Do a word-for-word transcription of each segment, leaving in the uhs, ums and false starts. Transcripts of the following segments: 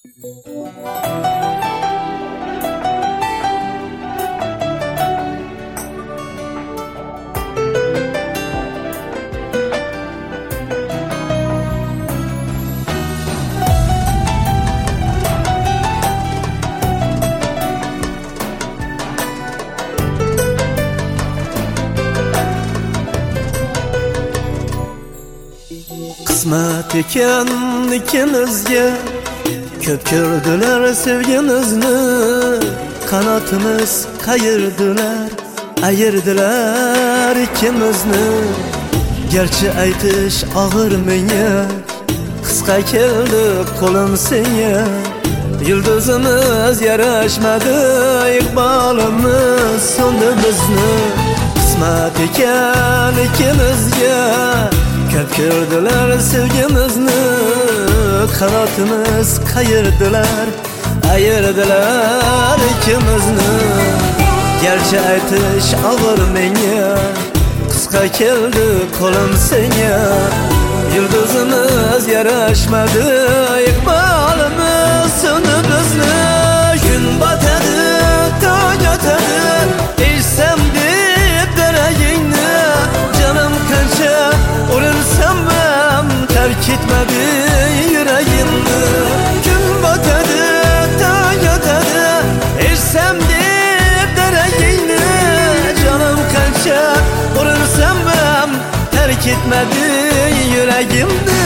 Qismat ekan ikimizga, ko'p ko'rdilar sevgimizni. Qanotimiz qayirdilar, ayirdilar ikkimizni. Gerçi aytish og'ir menga, qisqa keldi qo'lim senga. Yulduzimiz yarashmadi, iqbolimiz so'ndi bizni. Qismat ekan ikimizga, ko'p ko'rdilar sevgimizni. Qanotimiz qayirdilar, ayirdilar ikkimizni. Gerçi aytish og'ir menga, qisqa keldi qo'lim senga. Yulduzimiz yarashmadi, iqbolimiz so'ndi bizni. Kun botadi, tong otadi, eshsam deb daragingni. Canım qancha urinsam ham terk etmadi yuragimni. Kun botadi, tong otadi, eshsam deb daragingni. Canım qancha urinsam ham terk etmadi yuragimni.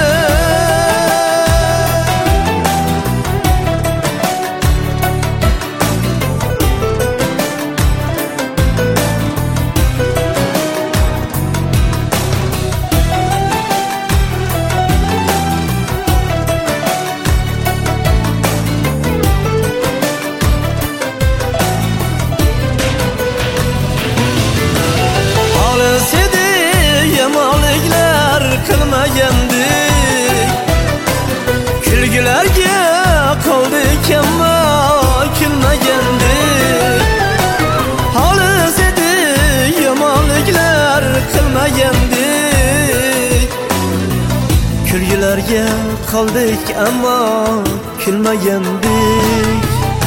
Qilmagandik, kulgilarga qoldik ammo kulmagandik. Xolis edi yomonliklar qilmagandik, kulgilarga qoldik ammo kulmagandik.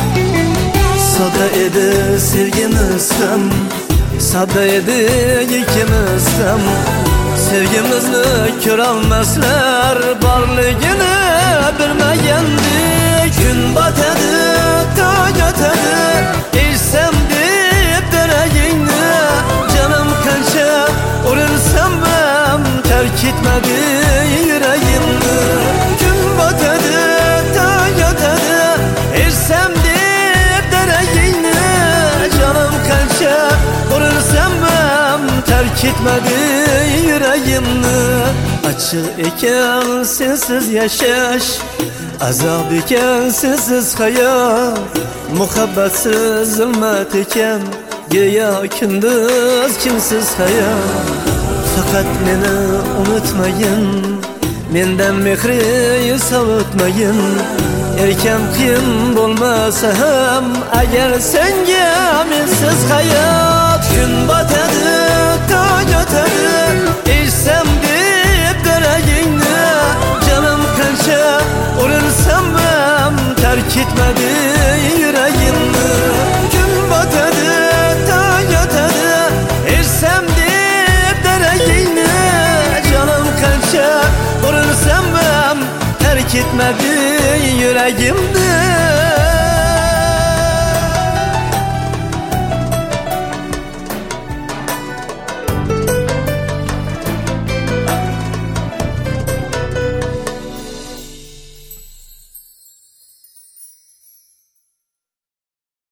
Soda edi sevgimiz ham, soda edi ikkimiz ham. Sevgimizni ko'rolmaslar, borligini bilmagandik. Kun botadi, tong otadi, eshsam deb daragingni. Canım qancha urinsam ham terk etmadi yuragimni. Kun botadi, tong otadi, eshsam deb daragingni. Canım qancha urinsam ham terk etmadi yuragimni. Açık ekan sensiz yashash, azob ekan sensiz hayot. Muhabbatsiz zulmat ekan go'yo kunduz kimsiz hayot. Faqat meni unutmagin, mendan mehri sovutmagin. Erkam qiyin bo'lmasa ham agar senga mensiz hayot. Kun botadi, tong otadi, eshsam deb daragingni. Canım qancha urinsam ham terk etmadi yuragimni. Kun botadi, tong otadi, eshsam deb daragingni. Canım qancha urinsam ham terk etmadi yuragimni.